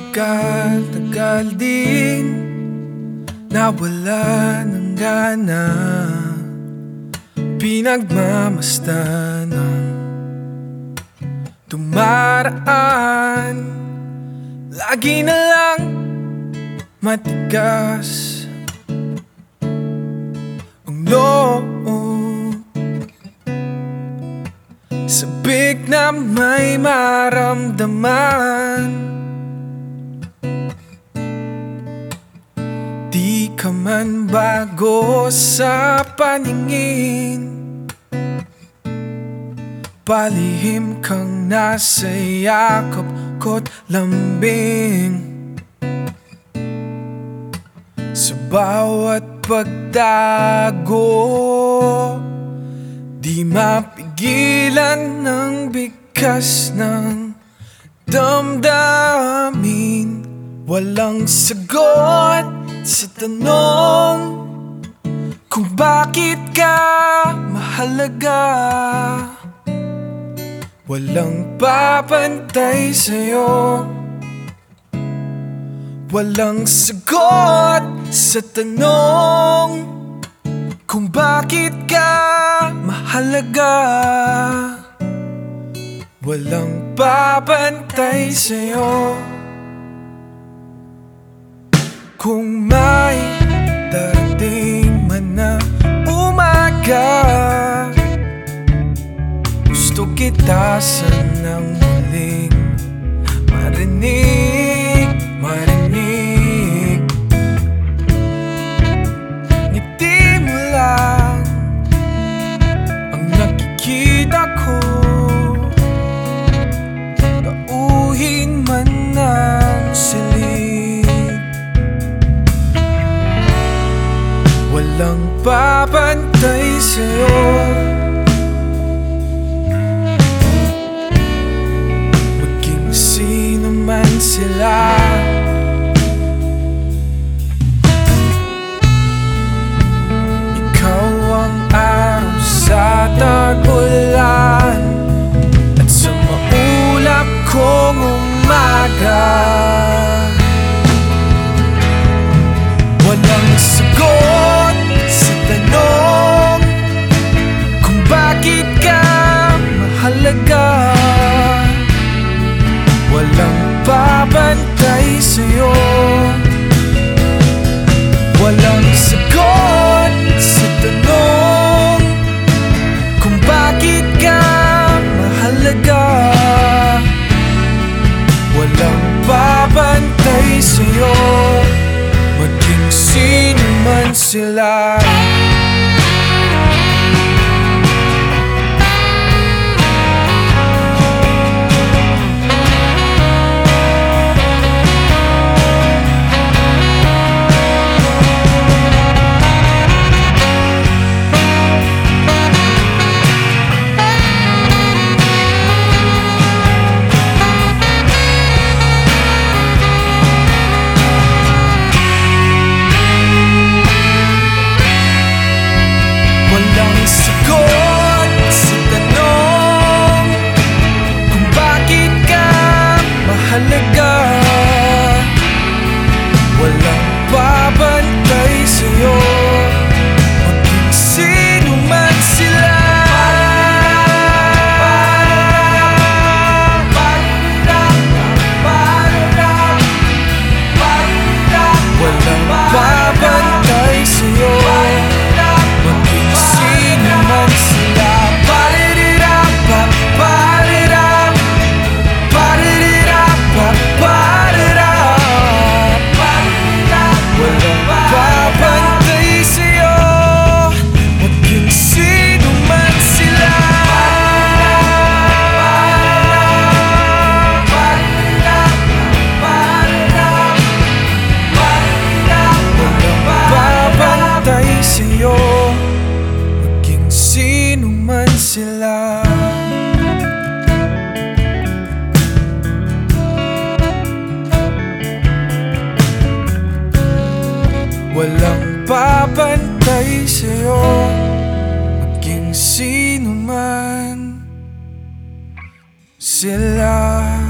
Tagal din nawala ng gana, pinagmamasdan ng dumaraan. Lagi na lang matigas ang loob, sabik na may maramdaman. Di ka man bago sa paningin, palihim kang nasa yakap ko't lambing. Sa bawat pagdago, di mapigilan ng bigkas ng damdamin. Walang sagot sa tanong kung bakit ka mahalaga. Walang papantay sa'yo, walang sagot sa tanong kung bakit ka mahalaga. Walang papantay sa'yo. Kung may darating man na umaga, gusto kita sanang muling marinig. Ngiti mo lang ang nakikita ko, tauhin man ng silig. Walang papantay sa'yo, maging sino man sila. Ikaw ang araw sa tag-ulan at sa maulap kong umaga. Walang sagot sa tanong kung bakit ka mahalaga. Walang babantay sa'yo, walang sagot sa tanong kung bakit ka mahalaga. Walang babantay sa'yo, maging sino man sila. Walang babantay sa'yo, maging sino man sila. Walang babantay sa'yo, maging sino man sila. Sila walang papantay sa'yo, maging sino man sila.